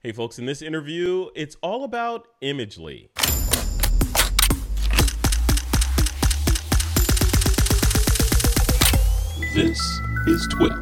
Hey folks, in this interview, it's all about Imagely. This is TWIP.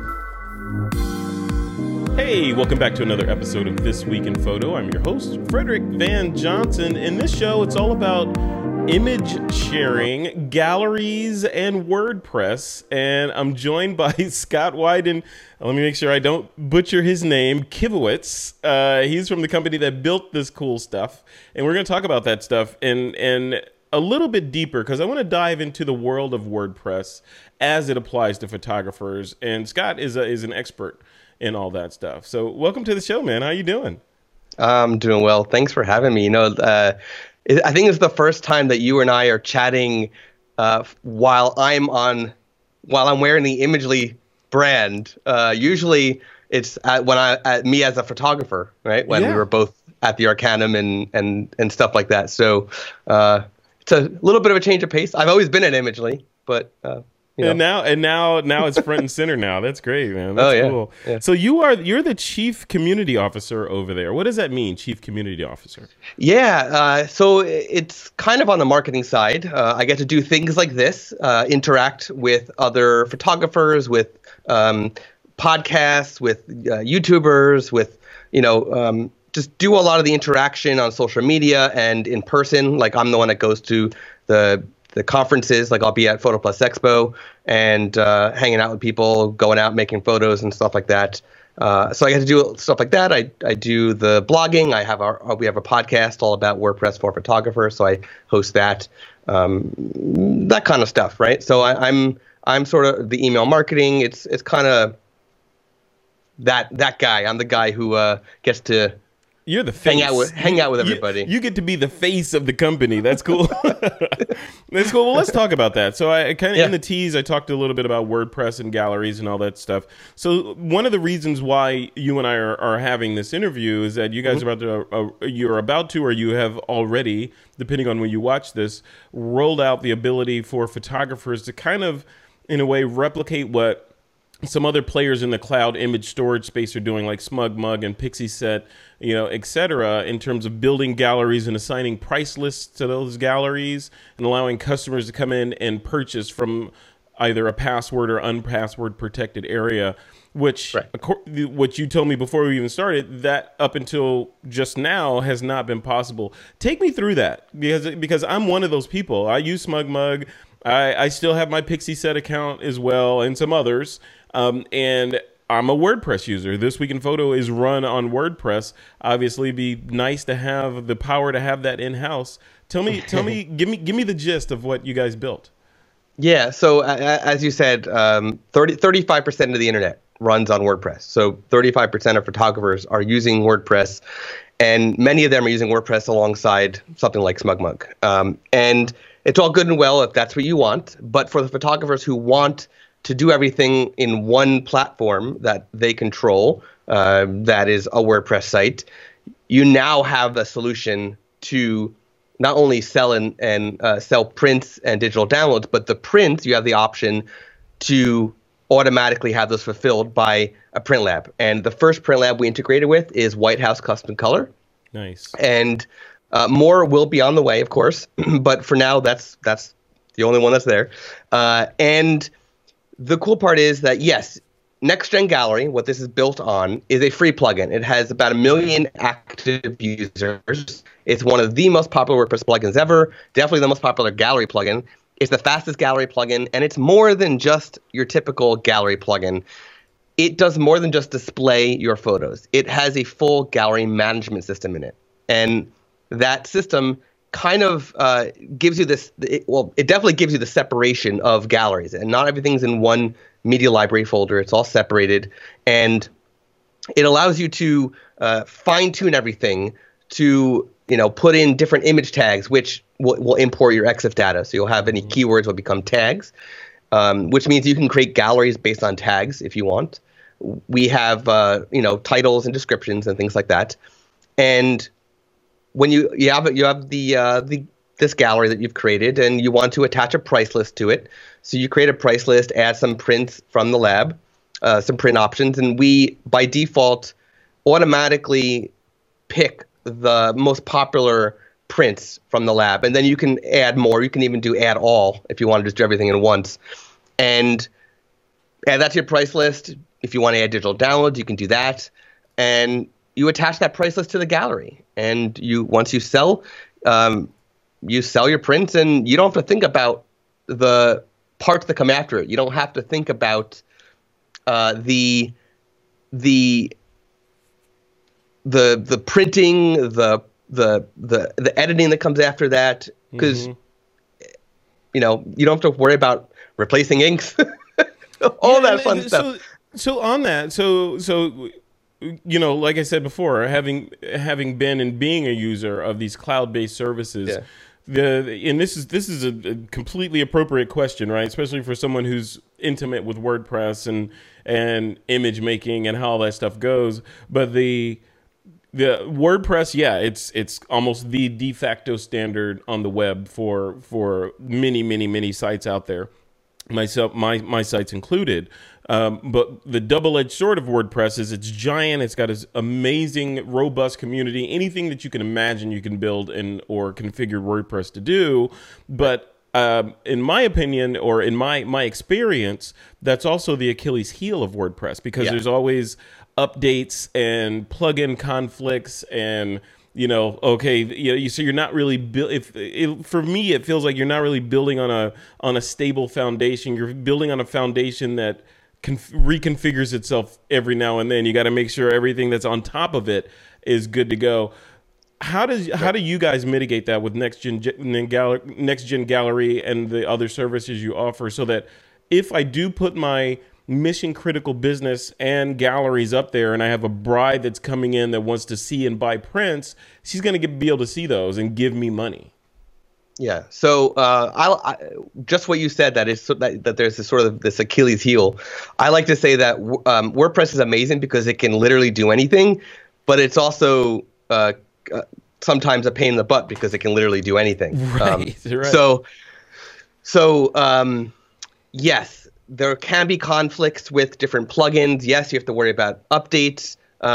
Hey, welcome back to another episode of This Week in Photo. I'm your host, Frederick Van Johnson. In this show, it's all about image sharing, galleries, and WordPress. And I'm joined by Scott Wyden. Let me make sure I don't butcher his name, Kivowitz. He's from the company that built this cool stuff. And we're going to talk about that stuff and a little bit deeper, because I want to dive into the world of WordPress as it applies to photographers. And Scott is an expert in all that stuff. So welcome to the show, man. How you doing? I'm doing well. Thanks for having me. I think it's the first time that you and I are chatting while I'm wearing the Imagely brand. Usually it's me as a photographer, right? When we were both at the Arcanum and stuff like that. So it's a little bit of a change of pace. I've always been at Imagely, but And now it's front and center now. That's great, man. That's cool. Yeah. So you're the chief community officer over there. What does that mean, chief community officer? Yeah. So it's kind of on the marketing side. I get to do things like this, interact with other photographers, with podcasts, with YouTubers, with just do a lot of the interaction on social media and in person. Like I'm the one that goes to the conferences, like I'll be at Photo Plus Expo and hanging out with people, going out, making photos and stuff like that. So I get to do stuff like that. I do the blogging. We have a podcast all about WordPress for photographers, so I host that. That kind of stuff, right? So I'm sort of the email marketing. It's kind of that guy. I'm the guy who gets to. You're the face. Hang out with everybody. You get to be the face of the company. That's cool. That's cool. Well, let's talk about that. So I kind of in the tease, I talked a little bit about WordPress and galleries and all that stuff. So one of the reasons why you and I are having this interview is that you guys you're about to, or you have already, depending on when you watch this, rolled out the ability for photographers to kind of, in a way, replicate what some other players in the cloud image storage space are doing, like SmugMug and Pixieset, et cetera, in terms of building galleries and assigning price lists to those galleries and allowing customers to come in and purchase from either a password or unpassword protected area, which what you told me before we even started, that up until just now has not been possible. Take me through that, because I'm one of those people. I use SmugMug. I still have my Pixieset account as well, and some others. And I'm a WordPress user. This Week in Photo is run on WordPress. Obviously, it'd be nice to have the power to have that in-house. Tell me, give me the gist of what you guys built. Yeah. So as you said, 35% of the internet runs on WordPress. So 35% of photographers are using WordPress, and many of them are using WordPress alongside something like SmugMug. And it's all good and well if that's what you want, but for the photographers who want to do everything in one platform that they control, that is a WordPress site, you now have a solution to not only sell and sell prints and digital downloads, but the prints, you have the option to automatically have those fulfilled by a print lab. And the first print lab we integrated with is White House Custom Color. Nice. And more will be on the way, of course, but for now, that's the only one that's there. And the cool part is that, yes, Next-Gen Gallery, what this is built on, is a free plugin. It has about 1 million active users. It's one of the most popular WordPress plugins ever, definitely the most popular gallery plugin. It's the fastest gallery plugin, and it's more than just your typical gallery plugin. It does more than just display your photos. It has a full gallery management system in it. And that system kind of gives you this, it definitely gives you the separation of galleries, and not everything's in one media library folder. It's all separated, and it allows you to fine tune everything to, put in different image tags, which will import your EXIF data. So you'll have any keywords will become tags, which means you can create galleries based on tags if you want. We have, titles and descriptions and things like that. And when you have this gallery that you've created, and you want to attach a price list to it, so you create a price list, add some prints from the lab, some print options, and we by default automatically pick the most popular prints from the lab, and then you can add more. You can even do add all if you want to just do everything in once, and add that to your price list. If you want to add digital downloads, you can do that, and you attach that price list to the gallery. And once you sell your prints, and you don't have to think about the parts that come after it. You don't have to think about the printing, the editing that comes after that, because you don't have to worry about replacing inks, all that fun stuff. So on that, so like I said before, having been and being a user of these cloud-based services. Yeah. And this is a completely appropriate question, right? Especially for someone who's intimate with WordPress and image making and how all that stuff goes. But the WordPress, it's almost the de facto standard on the web for many sites out there. My sites included. But the double-edged sword of WordPress is it's giant. It's got this amazing, robust community. Anything that you can imagine you can build or configure WordPress to do. But in my opinion, or in my experience, that's also the Achilles heel of WordPress, because there's always updates and plugin conflicts and so you're not really for me, it feels like you're not really building on a stable foundation. You're building on a foundation that reconfigures itself every now and then. You got to make sure everything that's on top of it is good to go. How do you guys mitigate that with Next Gen Gallery and the other services you offer, so that if I do put my mission critical business and galleries up there, and I have a bride that's coming in that wants to see and buy prints, she's going to be able to see those and give me money? Yeah. So I just what you said, that there's this sort of this Achilles heel. I like to say that WordPress is amazing because it can literally do anything, but it's also sometimes a pain in the butt because it can literally do anything. Right. So yes, there can be conflicts with different plugins. Yes, you have to worry about updates.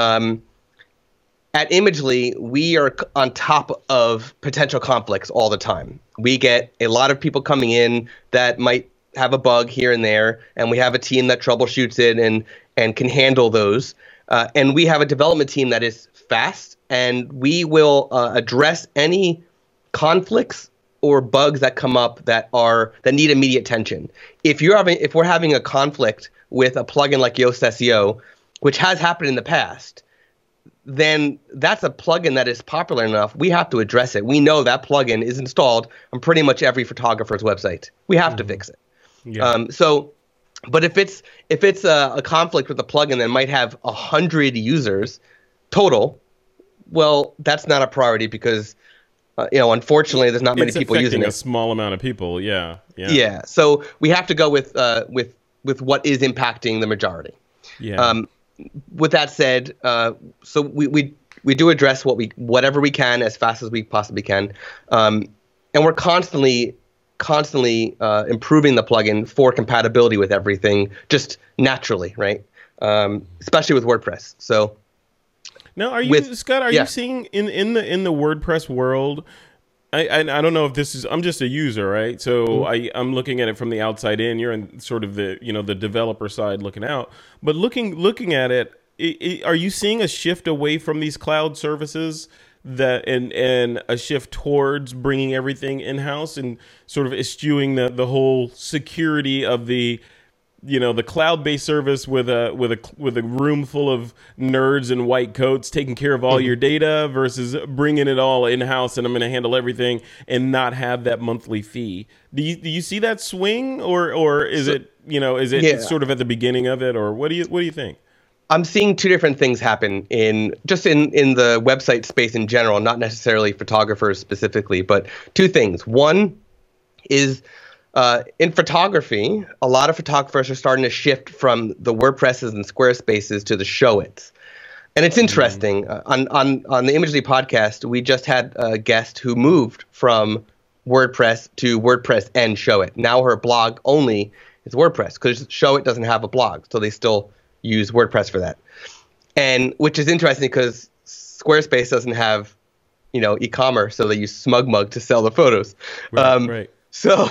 At Imagely, we are on top of potential conflicts all the time. We get a lot of people coming in that might have a bug here and there, and we have a team that troubleshoots it and can handle those. And we have a development team that is fast, and we will address any conflicts or bugs that come up that need immediate attention. If we're having a conflict with a plugin like Yoast SEO, which has happened in the past, then that's a plugin that is popular enough. We have to address it. We know that plugin is installed on pretty much every photographer's website. We have to fix it. Yeah. But if it's a conflict with a plugin that might have 100 users total, well, that's not a priority because unfortunately, there's not many people using it. It's affecting a small amount of people. Yeah. So we have to go with what is impacting the majority. Yeah. With that said, so we do address whatever we can as fast as we possibly can, and we're constantly improving the plugin for compatibility with everything, just naturally, right? Especially with WordPress. So now, Scott? Are you seeing in the WordPress world? I don't know if this is. I'm just a user, right? So I'm looking at it from the outside in. You're in sort of the the developer side looking out. But looking at it, are you seeing a shift away from these cloud services and a shift towards bringing everything in house and sort of eschewing the whole security of the the cloud-based service with a room full of nerds in white coats taking care of all your data versus bringing it all in-house and I'm going to handle everything and not have that monthly fee? Do you see that swing or is it sort of at the beginning of it, or what do you think? I'm seeing two different things happen in the website space in general, not necessarily photographers specifically, but two things. One is in photography, a lot of photographers are starting to shift from the WordPresses and Squarespaces to the Showits. And it's interesting. On the Imagely podcast, we just had a guest who moved from WordPress to WordPress and Showit. Now her blog only is WordPress because Showit doesn't have a blog, so they still use WordPress for that. And which is interesting because Squarespace doesn't have, e-commerce, so they use SmugMug to sell the photos. Right. So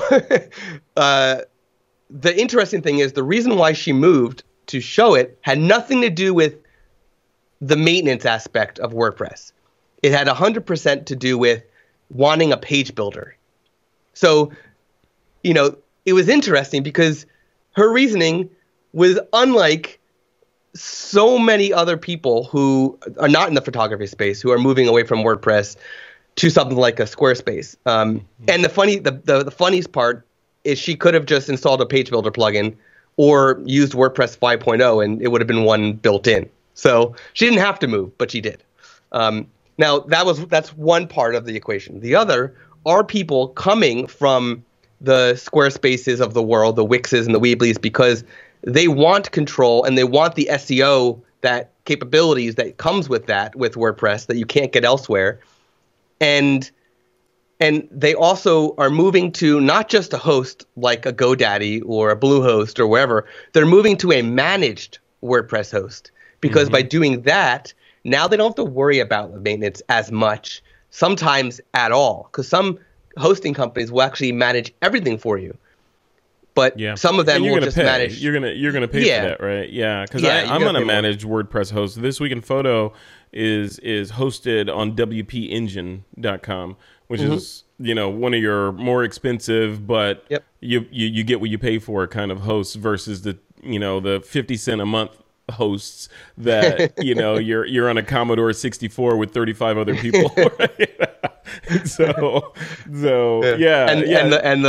the interesting thing is the reason why she moved to show it had nothing to do with the maintenance aspect of WordPress. It had 100% to do with wanting a page builder. So, it was interesting because her reasoning was unlike so many other people who are not in the photography space, who are moving away from WordPress to something like a Squarespace. And the funniest part is she could have just installed a page builder plugin or used WordPress 5.0 and it would have been one built in. So she didn't have to move, but she did. Now that's one part of the equation. The other are people coming from the Squarespaces of the world, the Wixes and the Weebly's, because they want control and they want the SEO that capabilities that comes with that with WordPress that you can't get elsewhere. And they also are moving to not just a host like a GoDaddy or a Bluehost or wherever. They're moving to a managed WordPress host because by doing that, now they don't have to worry about the maintenance as much, sometimes at all, because some hosting companies will actually manage everything for you. But some of them will just manage. You're gonna pay for that, right? Yeah, because I'm on a managed WordPress host. This Week in Photo is hosted on WPEngine.com, which is one of your more expensive, but you get what you pay for kind of hosts versus the the 50 cent a month hosts that you're on a Commodore 64 with 35 other people. Right? so yeah, and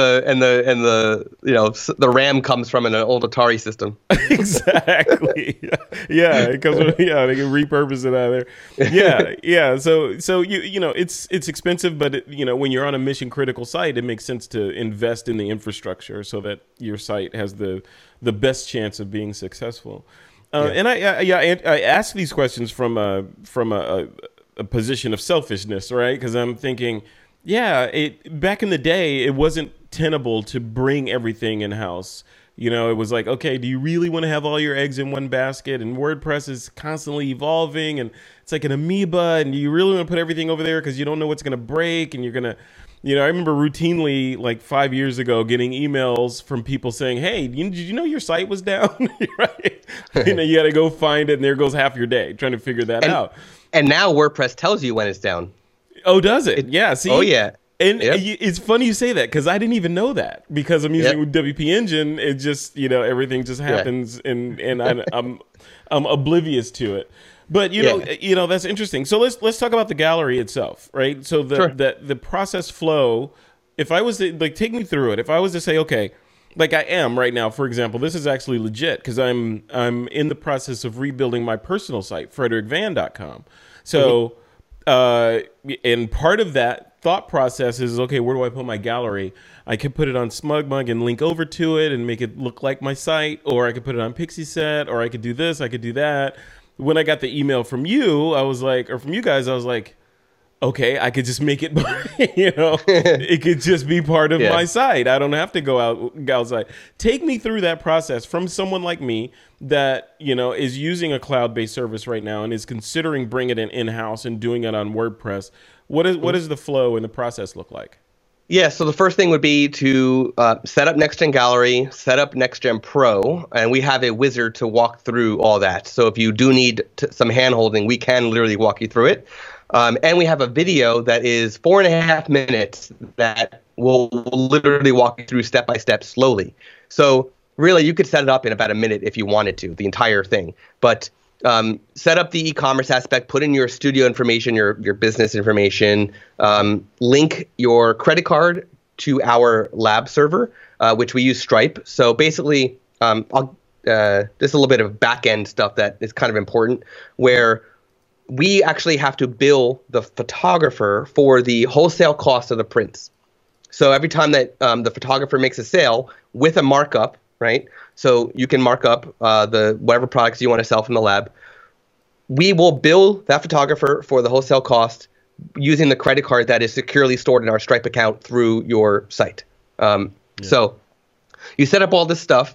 the RAM comes from an old Atari system. Exactly. It comes from, they can repurpose it out of there. So it's expensive, but when you're on a mission critical site, it makes sense to invest in the infrastructure so that your site has the best chance of being successful. And I ask these questions from a position of selfishness, right? Because I'm thinking, back in the day, it wasn't tenable to bring everything in house. It was like, okay, do you really want to have all your eggs in one basket? And WordPress is constantly evolving, and it's like an amoeba, and you really want to put everything over there because you don't know what's going to break, and you're going to. I remember routinely, like 5 years ago, getting emails from people saying, "Hey, did you know your site was down?" Right? You got to go find it, and there goes half your day trying to figure that out. And now WordPress tells you when it's down. Oh, does it? Yeah. See. Oh, yeah. And it's funny you say that because I didn't even know that because I'm using WP Engine. It just everything just happens, and I'm oblivious to it. But that's interesting. So let's talk about the gallery itself, right? So the process flow. If I was to take me through it, if I was to say, okay, like I am right now, for example, this is actually legit because I'm in the process of rebuilding my personal site, FrederickVan.com. So, and part of that thought process is, okay, where do I put my gallery? I could put it on SmugMug and link over to it and make it look like my site, or I could put it on Pixieset, or I could do this, I could do that. When I got the email from you, I was like, or from you guys, I was like, okay, I could just make it, it could just be part of my site. I don't have to go outside. Take me through that process from someone like me that, is using a cloud-based service right now and is considering bringing it in-house and doing it on WordPress. What does the flow and the process look like? Yeah, so the first thing would be to set up NextGen Gallery, set up NextGen Pro, and we have a wizard to walk through all that. So if you do need some hand-holding, we can literally walk you through it. And we have a video that is 4.5 minutes that will literally walk you through step-by-step slowly. So really, you could set it up in about a minute if you wanted to, the entire thing. But set up the e-commerce aspect, put in your studio information, your business information, link your credit card to our lab server, which we use Stripe. So basically, just a little bit of back-end stuff that is kind of important, where we actually have to bill the photographer for the wholesale cost of the prints. So every time that the photographer makes a sale with a markup, right? So you can mark up the whatever products you want to sell from the lab. We will bill that photographer for the wholesale cost using the credit card that is securely stored in our Stripe account through your site. So you set up all this stuff,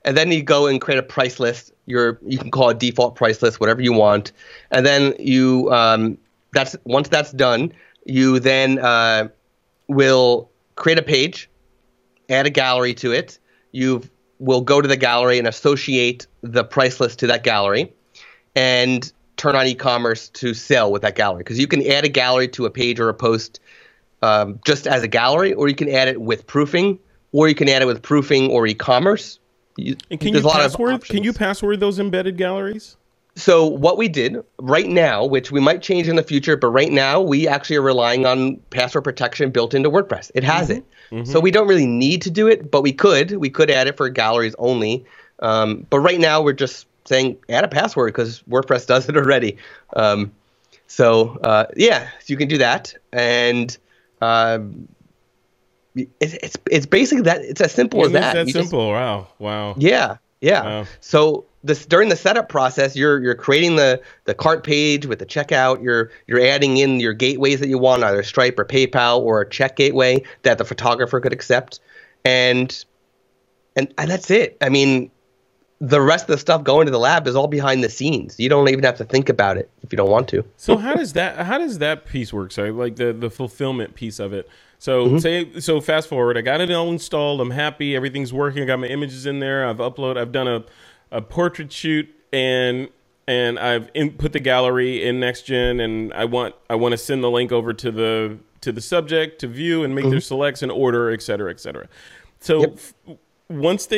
and then you go and create a price list. You can call it default price list, whatever you want, and then you once that's done, you then will create a page, add a gallery to it. You will go to the gallery and associate the price list to that gallery, and turn on e-commerce to sell with that gallery. Because you can add a gallery to a page or a post just as a gallery, or you can add it with proofing, or you can add it with proofing or e-commerce. And can you password those embedded galleries? So what we did right now, which we might change in the future, but right now we actually are relying on password protection built into WordPress. It has it. So we don't really need to do it, but we could add it for galleries only. But right now we're just saying add a password because WordPress does it already. So you can do that. And it's basically that. It's as simple as that. It's that simple. Wow. Yeah. Wow. So during the setup process, you're creating the cart page with the checkout. You're adding in your gateways that you want, either Stripe or PayPal or a check gateway that the photographer could accept, and that's it. I mean, the rest of the stuff going to the lab is all behind the scenes. You don't even have to think about it if you don't want to. So how does that piece work? Sorry, like the fulfillment piece of it. So fast forward, I got it all installed. I'm happy. Everything's working. I got my images in there. I've done a portrait shoot and I've put the gallery in NextGen, and I want to send the link over to the subject to view and make their selects and order, et cetera, et cetera. So once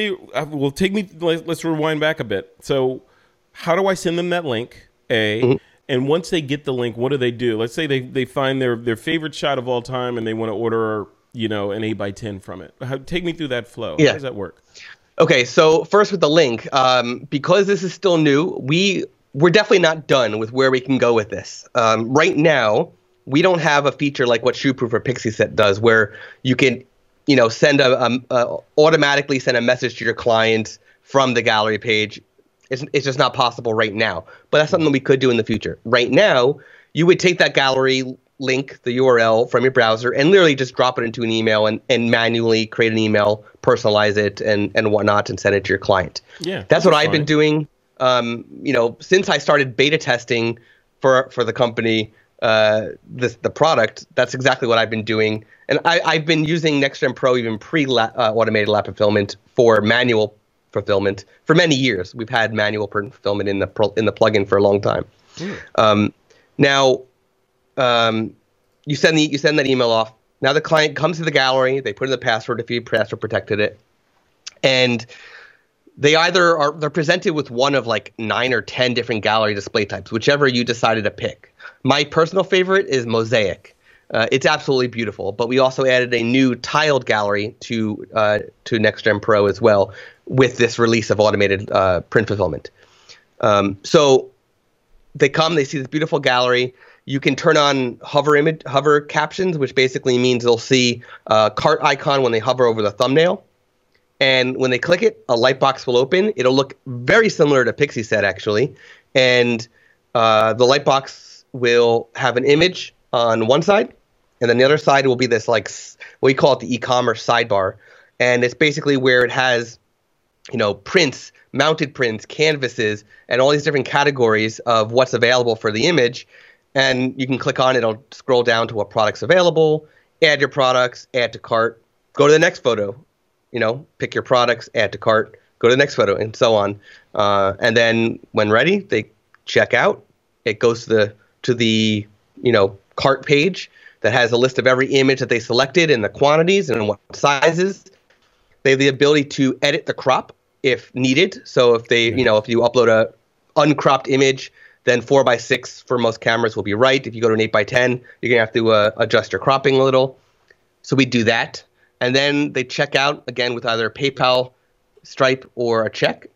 let's rewind back a bit. So how do I send them that link? And once they get the link, what do they do? Let's say they find their favorite shot of all time and they want to order, an 8x10 from it. Take me through that flow. Yeah. How does that work? Okay, so first with the link, because this is still new, we're definitely not done with where we can go with this. Right now, we don't have a feature like what ShoeProof or Pixieset does, where you can, send automatically send a message to your client from the gallery page. It's just not possible right now, but that's something we could do in the future. Right now, you would take that gallery link, the URL from your browser, and literally just drop it into an email and manually create an email, personalize it and whatnot, and send it to your client. Yeah, that's what I've been doing. Since I started beta testing for the company, the product, that's exactly what I've been doing. And I've been using NextGen Pro, even automated lab fulfillment, for manual fulfillment for many years. We've had manual fulfillment in the plugin for a long time. Now, you send that email off. Now the client comes to the gallery. They put in the password if you password protected it, and they're presented with one of like 9 or 10 different gallery display types, whichever you decided to pick. My personal favorite is Mosaic. It's absolutely beautiful, but we also added a new tiled gallery to NextGen Pro as well with this release of automated print fulfillment. So they see this beautiful gallery. You can turn on hover captions, which basically means they'll see a cart icon when they hover over the thumbnail. And when they click it, a light box will open. It'll look very similar to Pixieset, actually. And the light box will have an image on one side, and then the other side will be this, like, we call it the e-commerce sidebar. And it's basically where it has, prints, mounted prints, canvases, and all these different categories of what's available for the image. And you can click on it. It'll scroll down to what product's available, add your products, add to cart, go to the next photo, pick your products, add to cart, go to the next photo, and so on. And then when ready, they check out. It goes to the cart page that has a list of every image that they selected and the quantities and what sizes. They have the ability to edit the crop if needed. So if if you upload a uncropped image, then 4:6 for most cameras will be right. If you go to an 8:10, you're gonna have to adjust your cropping a little. So we do that, and then they check out again with either PayPal, Stripe, or a check,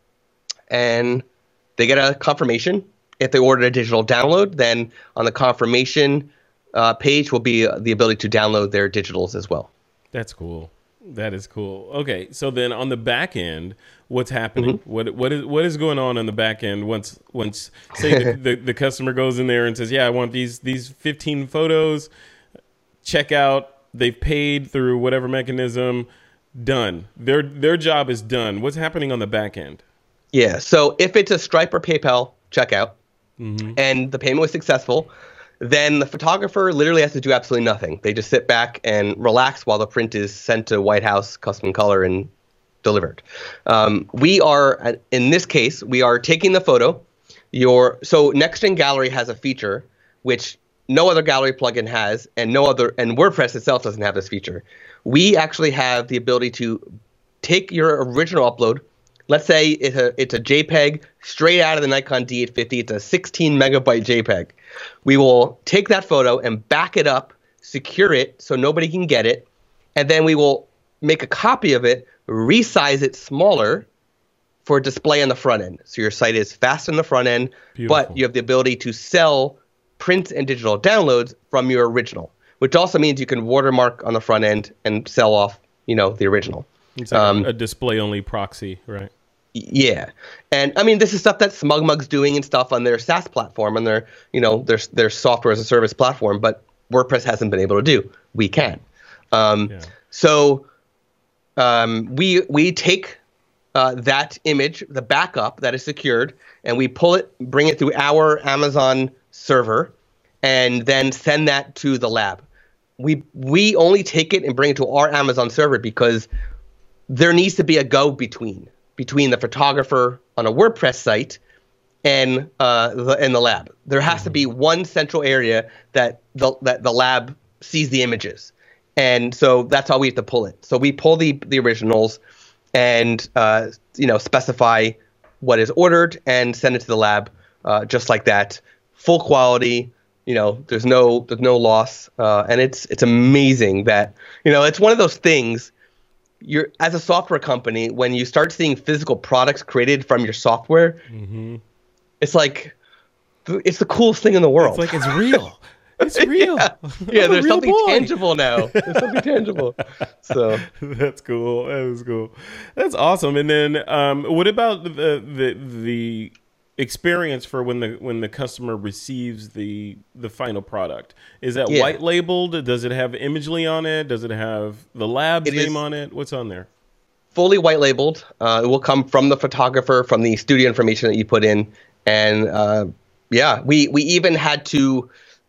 and they get a confirmation. If they ordered a digital download, then on the confirmation page will be the ability to download their digitals as well. That's cool. That is cool. Okay, so then on the back end, what's happening? What is going on the back end once say the customer goes in there and says, "Yeah, I want these 15 photos." Check out. They've paid through whatever mechanism. Done. Their job is done. What's happening on the back end? Yeah. So if it's a Stripe or PayPal checkout and the payment was successful, then the photographer literally has to do absolutely nothing. They just sit back and relax while the print is sent to White House custom color and delivered. We are, in this case, we are taking the photo. So NextGen Gallery has a feature which no other gallery plugin has, and WordPress itself doesn't have this feature. We actually have the ability to take your original upload. Let's say it's a JPEG straight out of the Nikon D850. It's a 16 megabyte JPEG. We will take that photo and back it up, secure it so nobody can get it, and then we will make a copy of it, resize it smaller for display on the front end. So your site is fast on the front end, but you have the ability to sell print and digital downloads from your original, which also means you can watermark on the front end and sell off, the original. It's like a display-only proxy, right? Yeah. And I mean, this is stuff that SmugMug's doing and stuff on their SaaS platform and their software as a service platform, but WordPress hasn't been able to do. We can. So we take that image, the backup that is secured, and we bring it through our Amazon server, and then send that to the lab. We only take it and bring it to our Amazon server because there needs to be a go between the photographer on a WordPress site and the lab. There has to be one central area that the lab sees the images, and so that's how we have to pull it. So we pull the originals and specify what is ordered and send it to the lab just like that, full quality. There's no loss, and it's amazing that it's one of those things. You're, as a software company, when you start seeing physical products created from your software, it's like it's the coolest thing in the world. It's like it's real. It's real. Yeah, there's something tangible now. There's something tangible. So that's cool. That was cool. That's awesome. And then, what about the experience for when the customer receives the final product? Is that white labeled? Does it have Imagely on it? Does it have the lab's name on it? What's on there? Fully white labeled. It will come from the photographer, from the studio information that you put in, and we even had to.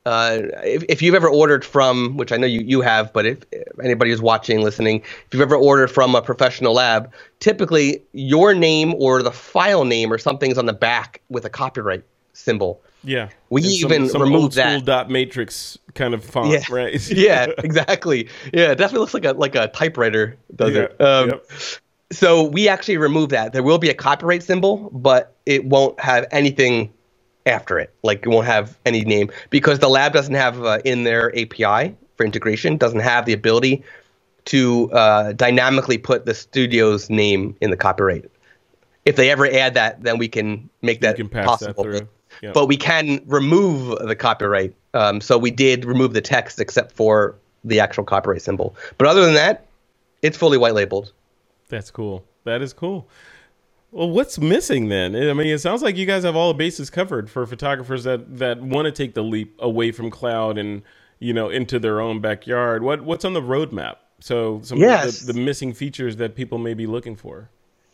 If you've ever ordered from, which I know you have, but if anybody who's watching, listening, if you've ever ordered from a professional lab, typically your name or the file name or something's on the back with a copyright symbol. Yeah. We even removed that. Old school .matrix kind of font, right? Yeah, exactly. Yeah, it definitely looks like a typewriter does it. So we actually removed that. There will be a copyright symbol, but it won't have anything after it. Like, it won't have any name because the lab doesn't have in their API for integration, doesn't have the ability to dynamically put the studio's name in the copyright. If they ever add that, then we can make that possible. That through. Yep. But we can remove the copyright. So we did remove the text except for the actual copyright symbol. But other than that, it's fully white labeled. That's cool. That is cool. Well, what's missing then? I mean, it sounds like you guys have all the bases covered for photographers that want to take the leap away from cloud and, into their own backyard. What's on the roadmap? So some of the missing features that people may be looking for.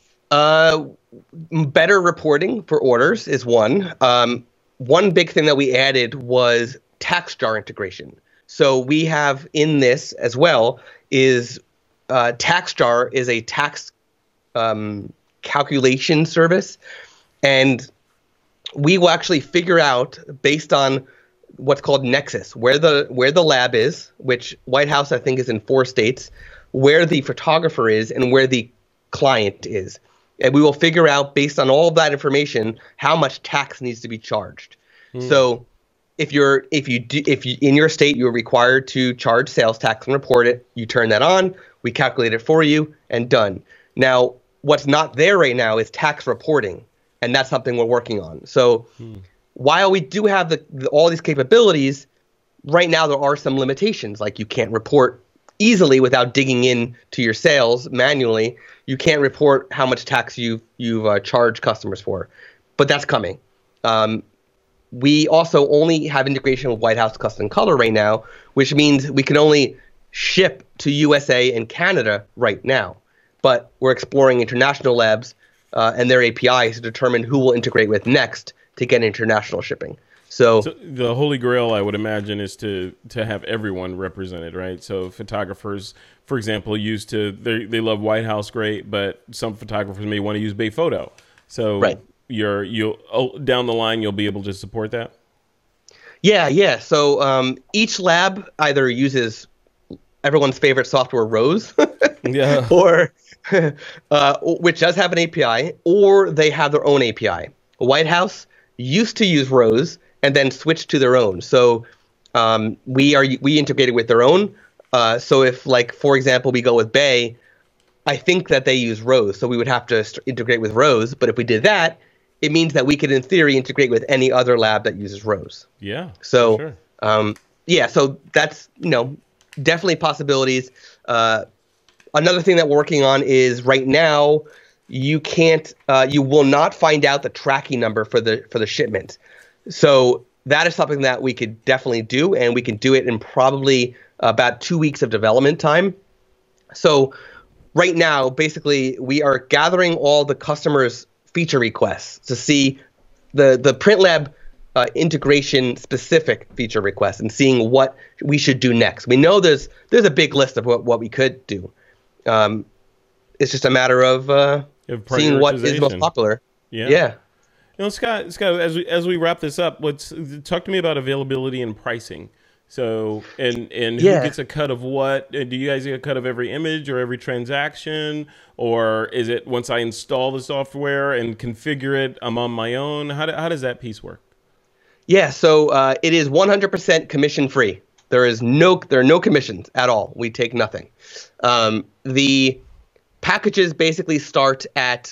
Better reporting for orders is one. One big thing that we added was TaxJar integration. So we have in this as well is TaxJar is a tax calculation service, and we will actually figure out based on what's called Nexus, where the lab is, which White House I think is in 4 states, where the photographer is and where the client is. And we will figure out based on all of that information how much tax needs to be charged. So if you in your state you're required to charge sales tax and report it, you turn that on, we calculate it for you, and done. Now, what's not there right now is tax reporting, and that's something we're working on. So while we do have all these capabilities, right now there are some limitations, like you can't report easily without digging in to your sales manually. You can't report how much tax you've charged customers for, but that's coming. We also only have integration with White House Custom Color right now, which means we can only ship to USA and Canada right now. but we're exploring international labs and their APIs to determine who we'll integrate with next to get international shipping. So the holy grail, I would imagine, is to have everyone represented, right? So photographers, for example, they love White House, great, but some photographers may want to use Bay Photo. So right. you'll down the line, you'll be able to support that. Yeah. So each lab either uses everyone's favorite software, Rose, yeah, or which does have an API, or they have their own API. White House used to use Rose and then switched to their own. So we integrated with their own. So if, like, for example, we go with Bay, I think that they use Rose, so we would have to integrate with Rose. But if we did that, it means that we could, in theory, integrate with any other lab that uses Rose. Yeah. So, sure. So that's, definitely possibilities. Another thing that we're working on is right now, you will not find out the tracking number for the shipment. So that is something that we could definitely do, and we can do it in probably about 2 weeks of development time. So right now, basically, we are gathering all the customers' feature requests to see the PrintLab integration specific feature requests and seeing what we should do next. We know there's a big list of what we could do. It's just a matter of seeing what is most popular. Yeah. Scott, as we wrap this up, let's talk to me about availability and pricing. So, and who gets a cut of what? Do you guys get a cut of every image or every transaction? Or is it once I install the software and configure it, I'm on my own? How does that piece work? Yeah, so it is 100% commission free. There are no commissions at all. We take nothing. The packages basically start at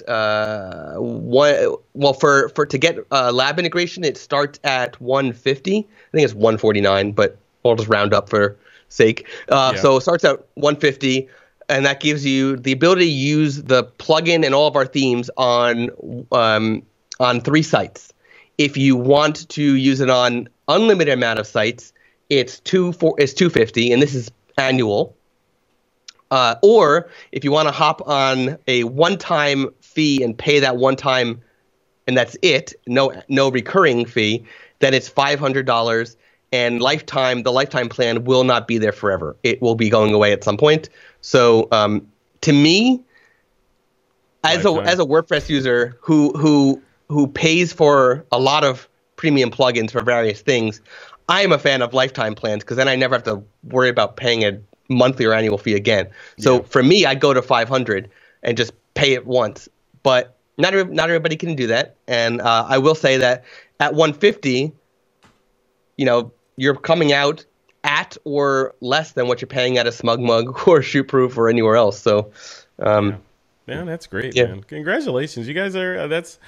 to get lab integration, it starts at $150. I think it's $149, but I'll just round up for sake. So it starts at $150, and that gives you the ability to use the plugin and all of our themes on 3 sites. If you want to use it on unlimited amount of sites, it's $250, and this is annual. Or if you want to hop on a one-time fee and pay that one time, and that's it, no recurring fee, then it's $500. And the lifetime plan will not be there forever. It will be going away at some point. So to me, as a WordPress user who pays for a lot of premium plugins for various things, I am a fan of lifetime plans because then I never have to worry about paying a monthly or annual fee again. So for me, I'd go to $500 and just pay it once. But not everybody can do that. And I will say that at $150, you're coming out at or less than what you're paying at a SmugMug or ShootProof or anywhere else. So, man, that's great, man. Congratulations. You guys are,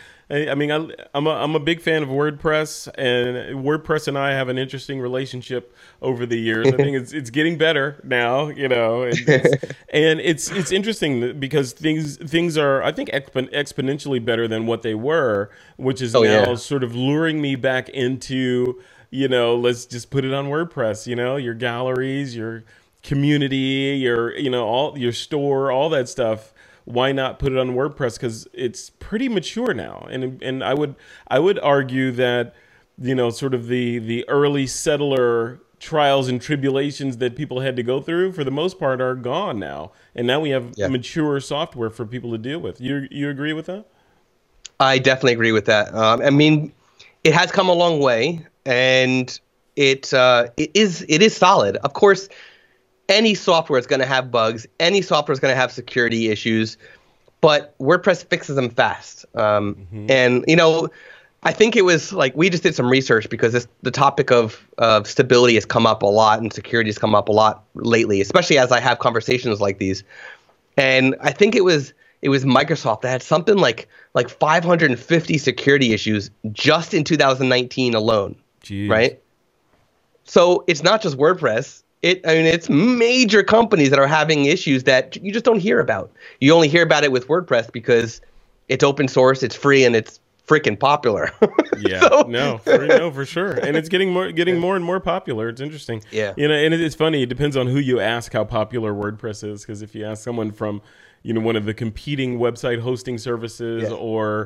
I'm a big fan of WordPress, and WordPress and I have an interesting relationship over the years. I think it's getting better now, and it's interesting because things are, I think, exponentially better than what they were, which is now sort of luring me back into, let's just put it on WordPress, your galleries, your community, your, all your store, all that stuff. Why not put it on WordPress? Because it's pretty mature now, and I would argue that sort of the early settler trials and tribulations that people had to go through for the most part are gone now, and now we have mature software for people to deal with. You agree with that? I definitely agree with that. It has come a long way, and it is solid. Of course, any software is going to have bugs. Any software is going to have security issues, but WordPress fixes them fast. And, I think it was like we just did some research because the topic of stability has come up a lot and security has come up a lot lately, especially as I have conversations like these. And I think it was Microsoft that had something like 550 security issues just in 2019 alone. Jeez. Right? So it's not just WordPress. It's major companies that are having issues that you just don't hear about. You only hear about it with WordPress because it's open source, it's free, and it's freaking popular. Yeah, for sure. And it's getting more and more popular. It's interesting. Yeah. And it's funny. It depends on who you ask how popular WordPress is. Because if you ask someone from, one of the competing website hosting services or,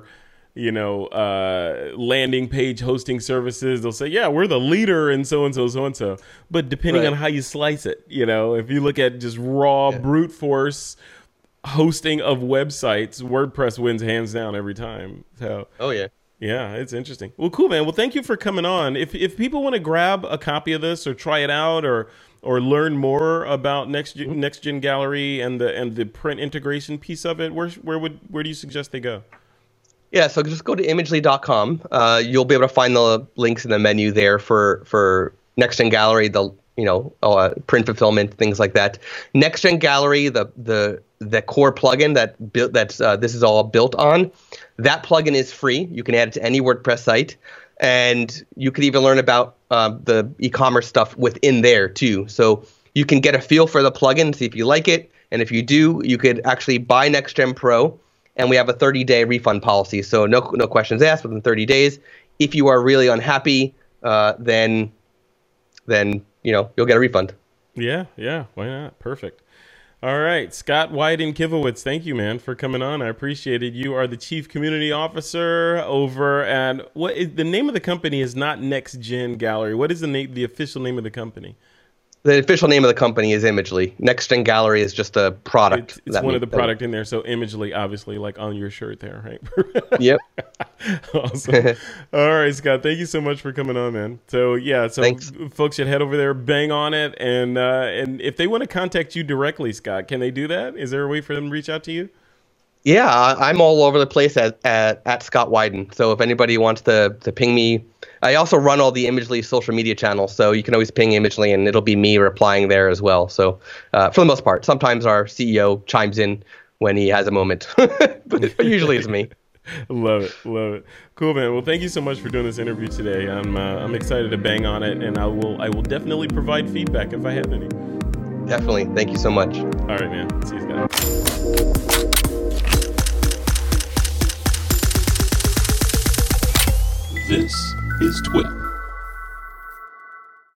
landing page hosting services, they'll say, yeah, we're the leader in so-and-so, so-and-so. But depending on how you slice it, if you look at just raw brute force hosting of websites, WordPress wins hands down every time. So, yeah, it's interesting. Well, cool, man. Well, thank you for coming on. If people want to grab a copy of this or try it out or learn more about Next Gen Gallery and the print integration piece of it, where do you suggest they go? Yeah, so just go to imagely.com. You'll be able to find the links in the menu there for Next Gen Gallery, the print fulfillment, things like that. Next Gen Gallery, the core plugin that this is all built on, that plugin is free. You can add it to any WordPress site, and you can even learn about the e-commerce stuff within there too. So you can get a feel for the plugin, see if you like it, and if you do, you could actually buy Next Gen Pro, and we have a 30-day refund policy. So no questions asked within 30 days. If you are really unhappy, then you'll get a refund. Yeah, why not? Perfect. All right, Scott Wyden-Kivowitz, thank you, man, for coming on. I appreciate it. You are the Chief Community Officer over at the name of the company is not Next Gen Gallery. What is the official name of the company? The official name of the company is Imagely. Next Gen Gallery is just a product. It's one of the product in there. So Imagely, obviously, like on your shirt there, right? Yep. Awesome. All right, Scott. Thank you so much for coming on, man. So Thanks. Folks should head over there, bang on it, and if they want to contact you directly, Scott, can they do that? Is there a way for them to reach out to you? Yeah, I'm all over the place at Scott Wyden. So if anybody wants to ping me, I also run all the Imagely social media channels. So you can always ping Imagely, and it'll be me replying there as well. So for the most part, sometimes our CEO chimes in when he has a moment, but usually it's me. Love it. Cool, man. Well, thank you so much for doing this interview today. I'm excited to bang on it, and I will definitely provide feedback if I have any. Definitely. Thank you so much. All right, man. See you, Scott. This is TWIP.